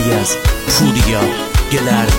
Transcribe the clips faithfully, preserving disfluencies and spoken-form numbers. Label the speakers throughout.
Speaker 1: آهنگی از پوریا گلرد.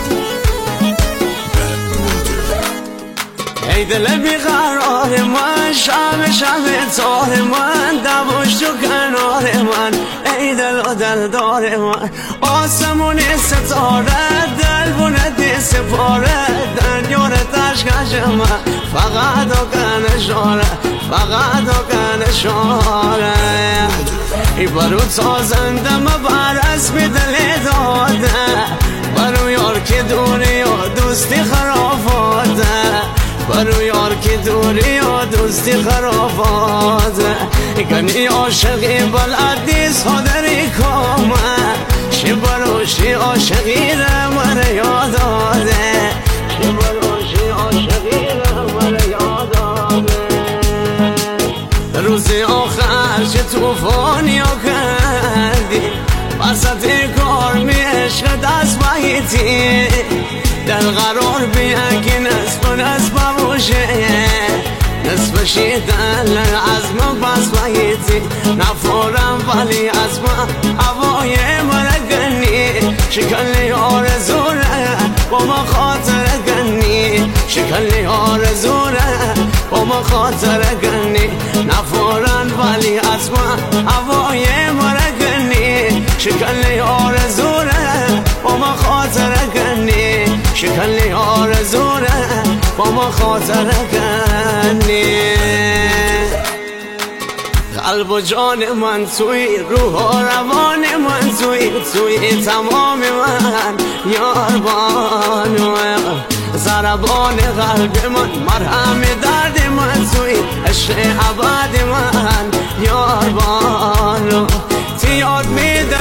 Speaker 2: ای دل بیقرار من، شب شب تار من، دواش تو کنار من، ای دل و دلدار من. آسمون ستاره دل بونه سپاره، دنیار تشکش من، فقط و کنشاره، فقط و کنشاره. ای برو تازنده بر اسم دل داده، برو یار که دوری و دوستی خرافاته، برو یار که دوری و دوستی خرافاته. کنی عاشقی بلدی صدری کامه، شی برو شی عاشقی را من یاد آده، شی برو شی عاشقی را من یاد آده. روز آخر چه توفانی کردی، وسط کار می عشق دست بایتی، دل قرار بیا که نصف نصف باشه، نصف شیدن از من بس بایتی. نفورم ولی از من هوای مرگنی، شکلی آرزوره با ما خاطر گنی، شکلی آرزوره با ما خاطر گنی. نفورم ولی از من هوای مرگنی، شکلی آرزوره با ما خاطر گنی، شکلی آرزوره با ما خاطر گنی. قلب و جان من توی، روح و روان من توی، توی تمام من یار بانو. ضربان قلب من، مرهم درد من توی، عشق ابد من یار بانو. تیاد میده